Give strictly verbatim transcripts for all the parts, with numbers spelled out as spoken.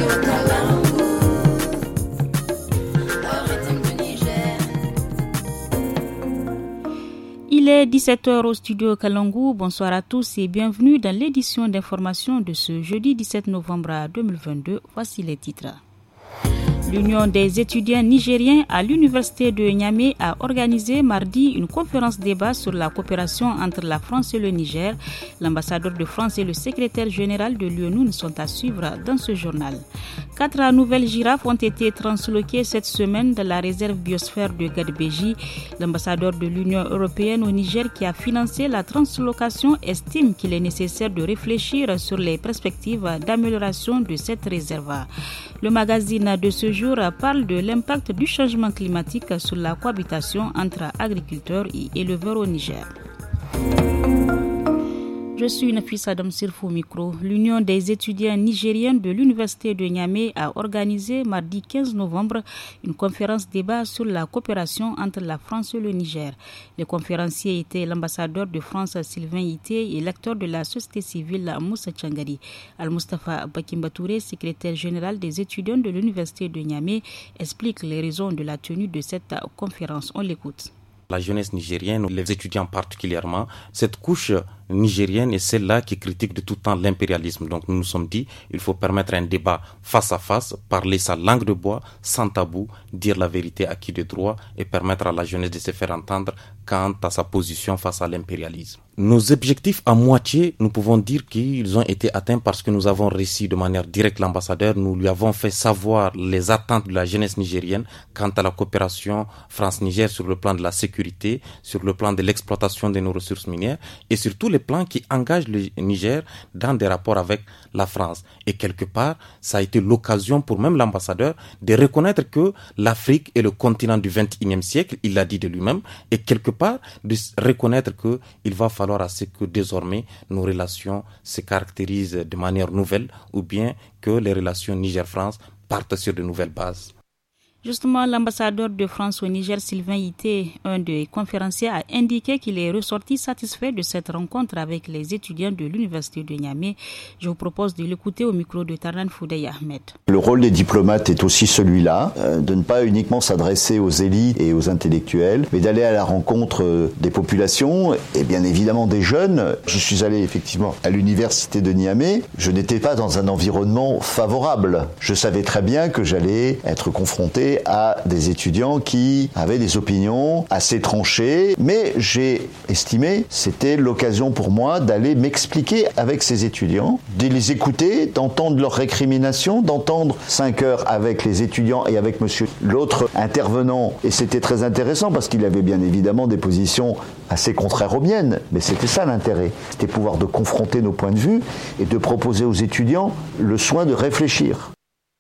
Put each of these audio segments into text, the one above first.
Il est dix-sept heures au studio Kalangu. Bonsoir à tous et bienvenue dans l'édition d'information de ce jeudi dix-sept novembre deux mille vingt-deux. Voici les titres. L'Union des étudiants nigériens à l'université de Niamey a organisé mardi une conférence débat sur la coopération entre la France et le Niger. L'ambassadeur de France et le secrétaire général de l'U N U sont à suivre dans ce journal. Quatre nouvelles girafes ont été transloquées cette semaine dans la réserve biosphère de Gadbeji. L'ambassadeur de l'Union européenne au Niger qui a financé la translocation estime qu'il est nécessaire de réfléchir sur les perspectives d'amélioration de cette réserve. Le magazine de ce jour parle de l'impact du changement climatique sur la cohabitation entre agriculteurs et éleveurs au Niger. Je suis une fille Adam Sirfo Micro. L'Union des étudiants nigériens de l'université de Niamey a organisé mardi quinze novembre une conférence débat sur la coopération entre la France et le Niger. Les conférenciers étaient l'ambassadeur de France Sylvain Ité et l'acteur de la société civile Moussa Tchangari. Al-Mustafa Bakimbatouré, secrétaire général des étudiants de l'université de Niamey, explique les raisons de la tenue de cette conférence. On l'écoute. La jeunesse nigérienne, les étudiants particulièrement, cette couche nigérienne est celle-là qui critique de tout temps l'impérialisme. Donc nous nous sommes dit, il faut permettre un débat face à face, parler sa langue de bois, sans tabou, dire la vérité à qui de droit et permettre à la jeunesse de se faire entendre quant à sa position face à l'impérialisme. Nos objectifs à moitié, nous pouvons dire qu'ils ont été atteints parce que nous avons reçu de manière directe l'ambassadeur, nous lui avons fait savoir les attentes de la jeunesse nigérienne quant à la coopération France-Niger sur le plan de la sécurité, sur le plan de l'exploitation de nos ressources minières et sur tous les plans qui engagent le Niger dans des rapports avec la France. Et quelque part, ça a été l'occasion pour même l'ambassadeur de reconnaître que l'Afrique est le continent du vingt et unième siècle, il l'a dit de lui-même, et quelque part de reconnaître qu'il va falloir à ce que désormais nos relations se caractérisent de manière nouvelle ou bien que les relations Niger-France partent sur de nouvelles bases. Justement, l'ambassadeur de France au Niger, Sylvain Ité, un des conférenciers, a indiqué qu'il est ressorti satisfait de cette rencontre avec les étudiants de l'université de Niamey. Je vous propose de l'écouter au micro de Taran Foudey Ahmed. Le rôle des diplomates est aussi celui-là, euh, de ne pas uniquement s'adresser aux élites et aux intellectuels, mais d'aller à la rencontre des populations et bien évidemment des jeunes. Je suis allé effectivement à l'université de Niamey. Je n'étais pas dans un environnement favorable. Je savais très bien que j'allais être confronté à des étudiants qui avaient des opinions assez tranchées, mais j'ai estimé c'était l'occasion pour moi d'aller m'expliquer avec ces étudiants, de les écouter, d'entendre leurs récriminations, d'entendre cinq heures avec les étudiants et avec monsieur l'autre intervenant, et c'était très intéressant parce qu'il avait bien évidemment des positions assez contraires aux miennes, mais c'était ça l'intérêt, c'était pouvoir de confronter nos points de vue et de proposer aux étudiants le soin de réfléchir.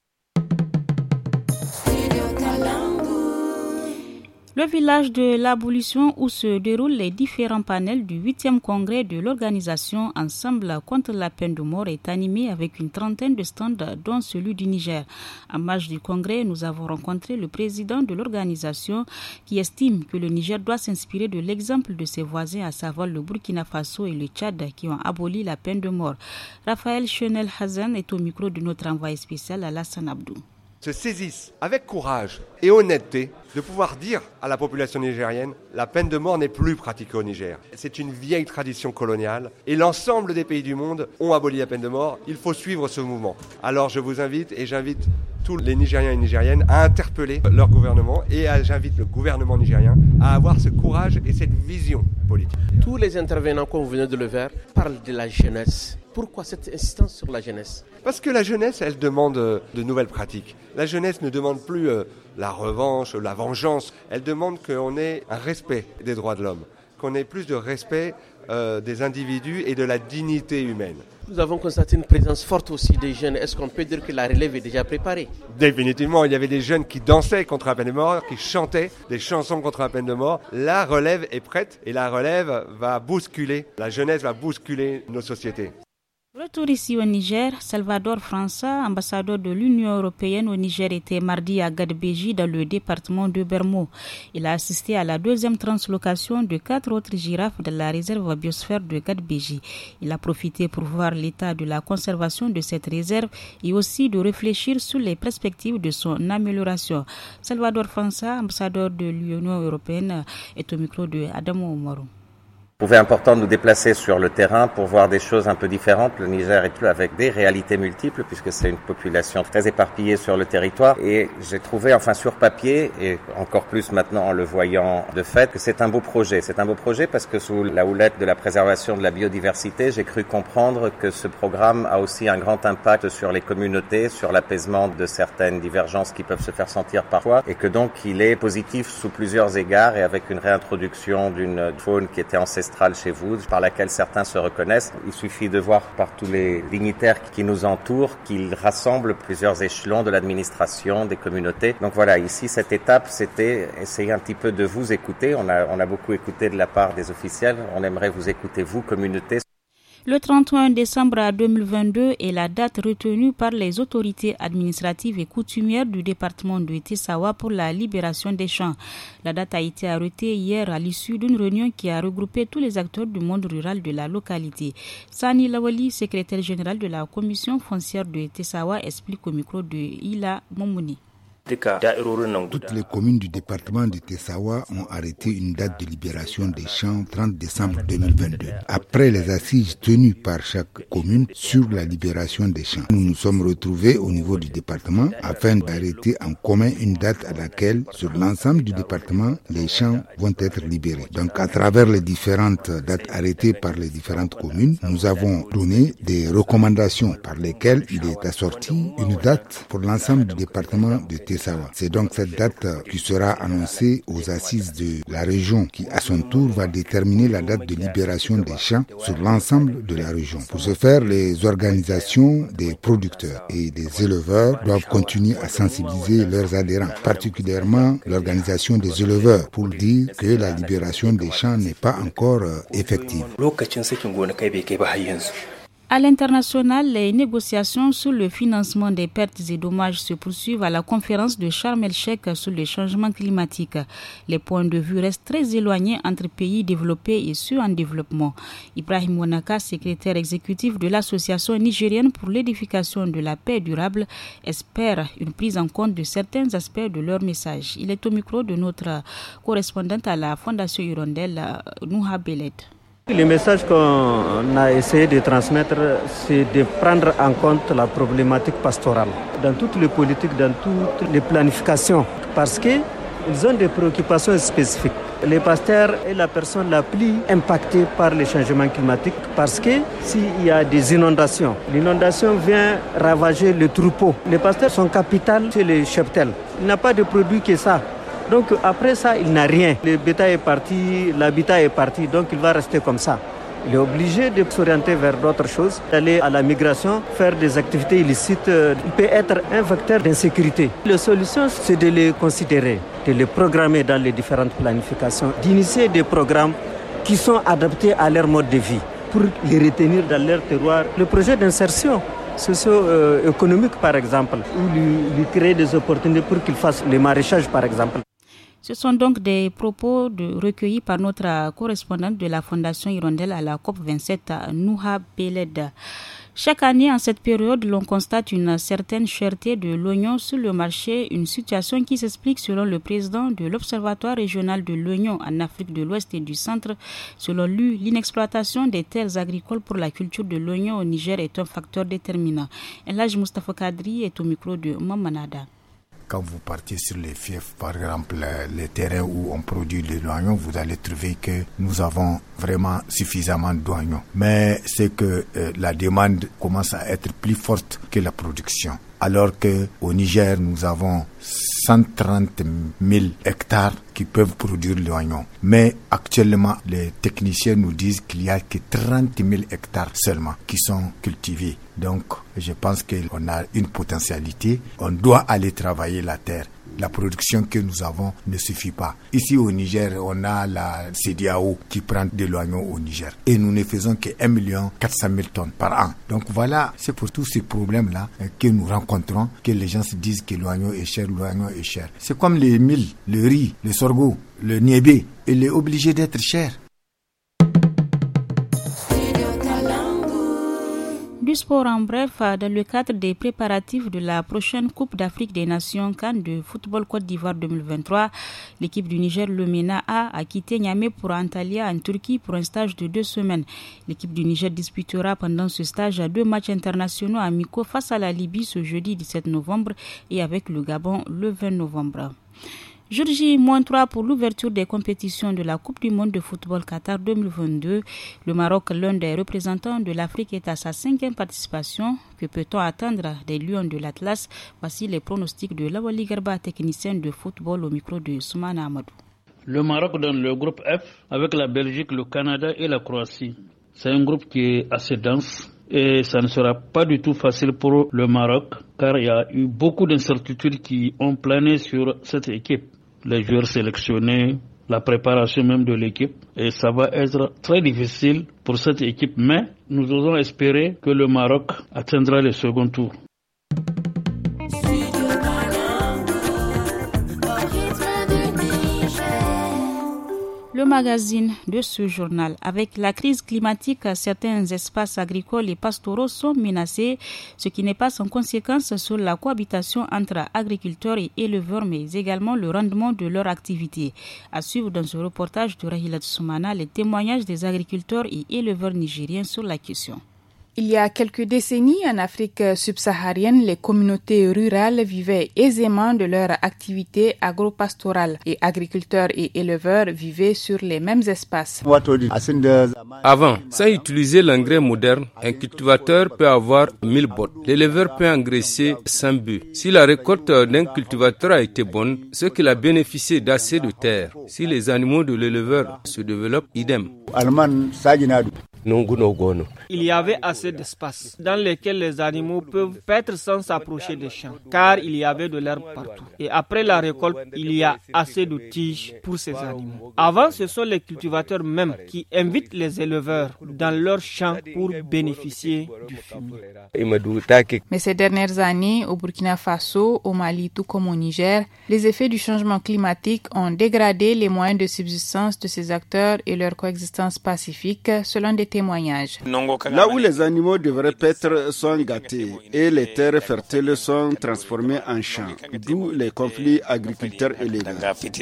Le village de l'abolition où se déroulent les différents panels du huitième congrès de l'organisation Ensemble contre la peine de mort est animé avec une trentaine de stands dont celui du Niger. En marge du congrès, nous avons rencontré le président de l'organisation qui estime que le Niger doit s'inspirer de l'exemple de ses voisins, à savoir le Burkina Faso et le Tchad qui ont aboli la peine de mort. Raphaël Chenel Hazan est au micro de notre envoyé spécial Alassane Abdou. Se saisissent avec courage et honnêteté de pouvoir dire à la population nigérienne la peine de mort n'est plus pratiquée au Niger. C'est une vieille tradition coloniale et l'ensemble des pays du monde ont aboli la peine de mort. Il faut suivre ce mouvement. Alors je vous invite et j'invite tous les Nigériens et Nigériennes à interpeller leur gouvernement et à, j'invite le gouvernement nigérien à avoir ce courage et cette vision politique. Tous les intervenants, comme vous venez de le faire, parlent de la jeunesse. Pourquoi cette insistance sur la jeunesse ? Parce que la jeunesse, elle demande de nouvelles pratiques. La jeunesse ne demande plus euh, la revanche, la vengeance. Elle demande qu'on ait un respect des droits de l'homme, qu'on ait plus de respect euh, des individus et de la dignité humaine. Nous avons constaté une présence forte aussi des jeunes. Est-ce qu'on peut dire que la relève est déjà préparée ? Définitivement, il y avait des jeunes qui dansaient contre la peine de mort, qui chantaient des chansons contre la peine de mort. La relève est prête et la relève va bousculer, la jeunesse va bousculer nos sociétés. Retour ici au Niger, Salvador França, ambassadeur de l'Union européenne au Niger, était mardi à Gadbeji dans le département de Bermo. Il a assisté à la deuxième translocation de quatre autres girafes de la réserve biosphère de Gadbeji. Il a profité pour voir l'état de la conservation de cette réserve et aussi de réfléchir sur les perspectives de son amélioration. Salvador França, ambassadeur de l'Union européenne, est au micro de Adamo Omarou. Il trouvait important de nous déplacer sur le terrain pour voir des choses un peu différentes. Le Niger est avec des réalités multiples puisque c'est une population très éparpillée sur le territoire et j'ai trouvé enfin sur papier et encore plus maintenant en le voyant de fait que c'est un beau projet. C'est un beau projet parce que sous la houlette de la préservation de la biodiversité, j'ai cru comprendre que ce programme a aussi un grand impact sur les communautés, sur l'apaisement de certaines divergences qui peuvent se faire sentir parfois et que donc il est positif sous plusieurs égards et avec une réintroduction d'une faune qui était ancestrale chez vous, par laquelle certains se reconnaissent. Il suffit de voir par tous les dignitaires qui nous entourent qu'ils rassemblent plusieurs échelons de l'administration, des communautés. Donc voilà, ici, cette étape, c'était essayer un petit peu de vous écouter. On a, on a beaucoup écouté de la part des officiels. On aimerait vous écouter, vous, communauté. Le trente et un décembre deux mille vingt-deux est la date retenue par les autorités administratives et coutumières du département de Tessawa pour la libération des champs. La date a été arrêtée hier à l'issue d'une réunion qui a regroupé tous les acteurs du monde rural de la localité. Sani Lawali, secrétaire général de la commission foncière de Tessawa, explique au micro de Ila Momouni. Toutes les communes du département de Tessawa ont arrêté une date de libération des champs trente décembre deux mille vingt-deux. Après les assises tenues par chaque commune sur la libération des champs, nous nous sommes retrouvés au niveau du département afin d'arrêter en commun une date à laquelle, sur l'ensemble du département, les champs vont être libérés. Donc, à travers les différentes dates arrêtées par les différentes communes, nous avons donné des recommandations par lesquelles il est assorti une date pour l'ensemble du département de Tessawa. C'est donc cette date qui sera annoncée aux assises de la région qui, à son tour, va déterminer la date de libération des champs sur l'ensemble de la région. Pour ce faire, les organisations des producteurs et des éleveurs doivent continuer à sensibiliser leurs adhérents, particulièrement l'organisation des éleveurs, pour dire que la libération des champs n'est pas encore effective. À l'international, les négociations sur le financement des pertes et dommages se poursuivent à la conférence de Sharm el-Sheikh sur le changement climatique. Les points de vue restent très éloignés entre pays développés et ceux en développement. Ibrahim Wanaka, secrétaire exécutif de l'Association nigérienne pour l'édification de la paix durable, espère une prise en compte de certains aspects de leur message. Il est au micro de notre correspondante à la Fondation Hirondelle, Nouha Beled. Le message qu'on a essayé de transmettre, c'est de prendre en compte la problématique pastorale dans toutes les politiques, dans toutes les planifications, parce qu'ils ont des préoccupations spécifiques. Les pasteurs est la personne la plus impactée par les changements climatiques, parce que s'il y a des inondations, l'inondation vient ravager le troupeau. Les pasteurs sont capitales chez les cheptels. Il n'y a pas de produit que ça. Donc après ça, il n'a rien. Le bétail est parti, l'habitat est parti, donc il va rester comme ça. Il est obligé de s'orienter vers d'autres choses, d'aller à la migration, faire des activités illicites. Il peut être un facteur d'insécurité. La solution, c'est de les considérer, de les programmer dans les différentes planifications, d'initier des programmes qui sont adaptés à leur mode de vie pour les retenir dans leur terroir. Le projet d'insertion socio-économique, par exemple, ou lui, lui créer des opportunités pour qu'il fasse le maraîchage, par exemple. Ce sont donc des propos de, recueillis par notre correspondante de la Fondation Hirondelle à la COP vingt-sept, Nouha Beled. Chaque année, en cette période, l'on constate une certaine cherté de l'oignon sur le marché, une situation qui s'explique selon le président de l'Observatoire régional de l'oignon en Afrique de l'Ouest et du Centre. Selon lui, l'inexploitation des terres agricoles pour la culture de l'oignon au Niger est un facteur déterminant. Elhaj Mustafa Kadri est au micro de Mamanada. Quand vous partez sur les fiefs, par exemple, les terrains où on produit les oignons, vous allez trouver que nous avons vraiment suffisamment d'oignons. Mais c'est que euh, la demande commence à être plus forte que la production. Alors qu'au Niger, nous avons cent trente mille hectares qui peuvent produire l'oignon. Mais actuellement, les techniciens nous disent qu'il n'y a que trente mille hectares seulement qui sont cultivés. Donc, je pense qu'on a une potentialité. On doit aller travailler la terre. la production que nous avons ne suffit pas. Ici au Niger, on a la C D A O qui prend de l'oignon au Niger et nous ne faisons que un million quatre cent mille tonnes par an. Donc voilà, c'est pour tous ces problèmes-là que nous rencontrons que les gens se disent que l'oignon est cher, l'oignon est cher. C'est comme les mil, le riz, le sorgho, le niébé, il est obligé d'être cher. Du sport en bref, dans le cadre des préparatifs de la prochaine Coupe d'Afrique des Nations CAN de football Côte d'Ivoire deux mille vingt-trois, l'équipe du Niger, le MENA A, a quitté Niamey pour Antalya en Turquie pour un stage de deux semaines. L'équipe du Niger disputera pendant ce stage deux matchs internationaux amicaux face à la Libye ce jeudi dix-sept novembre et avec le Gabon le vingt novembre. Jour J moins trois pour l'ouverture des compétitions de la Coupe du monde de football Qatar deux mille vingt-deux. Le Maroc, l'un des représentants de l'Afrique, est à sa cinquième participation. Que peut-on attendre des Lions de l'Atlas? Voici les pronostics de Lawali Garba, technicien de football au micro de Soumana Amadou. Le Maroc dans le groupe F avec la Belgique, le Canada et la Croatie. C'est un groupe qui est assez dense. Et ça ne sera pas du tout facile pour le Maroc car il y a eu beaucoup d'incertitudes qui ont plané sur cette équipe. Les joueurs sélectionnés, la préparation même de l'équipe. Et ça va être très difficile pour cette équipe. Mais nous osons espérer que le Maroc atteindra le second tour. Le magazine de ce journal. Avec la crise climatique, certains espaces agricoles et pastoraux sont menacés, ce qui n'est pas sans conséquence sur la cohabitation entre agriculteurs et éleveurs, mais également le rendement de leur activité. À suivre dans ce reportage de Rahilat Soumana les témoignages des agriculteurs et éleveurs nigériens sur la question. Il y a quelques décennies, en Afrique subsaharienne, les communautés rurales vivaient aisément de leur activité agro-pastorale et agriculteurs et éleveurs vivaient sur les mêmes espaces. Avant, sans utiliser l'engrais moderne, un cultivateur peut avoir mille bottes. L'éleveur peut engraisser cent bœufs. Si la récolte d'un cultivateur a été bonne, c'est qu'il a bénéficié d'assez de terre. Si les animaux de l'éleveur se développent, idem. Il y avait assez d'espace dans lequel les animaux peuvent paître sans s'approcher des champs, car il y avait de l'herbe partout. Et après la récolte, il y a assez de tiges pour ces animaux. Avant, ce sont les cultivateurs même qui invitent les éleveurs dans leurs champs pour bénéficier du fumier. Mais ces dernières années, au Burkina Faso, au Mali, tout comme au Niger, les effets du changement climatique ont dégradé les moyens de subsistance de ces acteurs et leur coexistence pacifique, selon des témoignages. Là où les animaux devraient paître sont gâtés et les terres fertiles sont transformées en champs, d'où les conflits agriculteurs et éleveurs.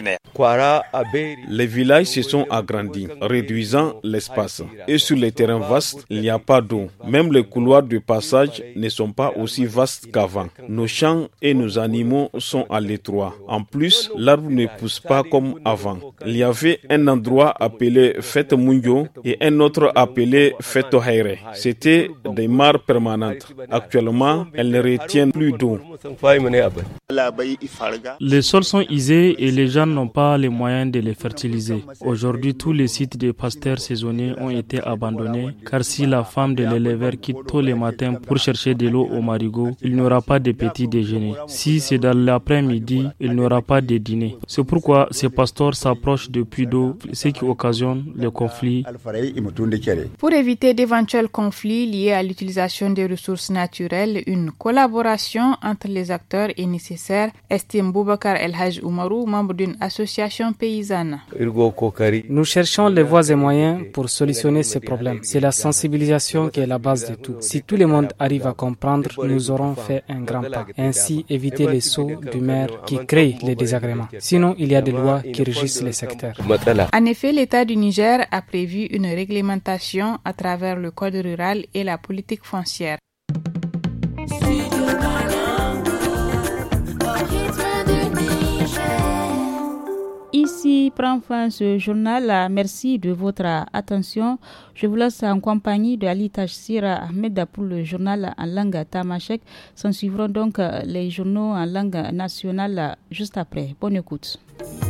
Les villages se sont agrandis, réduisant l'espace. Et sur les terrains vastes, il n'y a pas d'eau. Même les couloirs de passage ne sont pas aussi vastes qu'avant. Nos champs et nos animaux sont à l'étroit. En plus, l'arbre ne pousse pas comme avant. Il y avait un endroit appelé Fête Mungo et un autre appelé Fête Haire. C'était des mares permanentes. Actuellement, elles ne retiennent plus d'eau. Les sols sont usés et les gens n'ont pas les moyens de les fertiliser. Aujourd'hui, tous les sites de pasteurs saisonniers ont été abandonnés car si la femme de l'éleveur quitte tôt le matin pour chercher de l'eau au marigot, il n'y aura pas de petit déjeuner. Si c'est dans l'après-midi, il n'y aura pas de dîner. C'est pourquoi ces pasteurs s'approchent de puits d'eau, ce qui occasionne les conflits. Pour éviter d'éventuels conflits liés à l'utilisation des ressources naturelles, une collaboration entre les acteurs est nécessaire, estime Boubacar El Haj Oumarou, membre d'une association paysanne. Nous cherchons les voies et moyens pour solutionner ces problèmes. C'est la sensibilisation qui est la base de tout. Si tout le monde arrive à comprendre, nous aurons fait un grand pas. Ainsi, éviter les sauts du maire qui créent les désagréments. Sinon, il y a des lois qui régissent les secteurs. En effet, l'État du Niger a prévu une réglementation à travers le code rural et la politique foncière. Ici prend fin ce journal. Merci de votre attention. Je vous laisse en compagnie de Ali Tachsira Ahmed pour le journal en langue tamashek. S'en suivront donc les journaux en langue nationale juste après. Bonne écoute.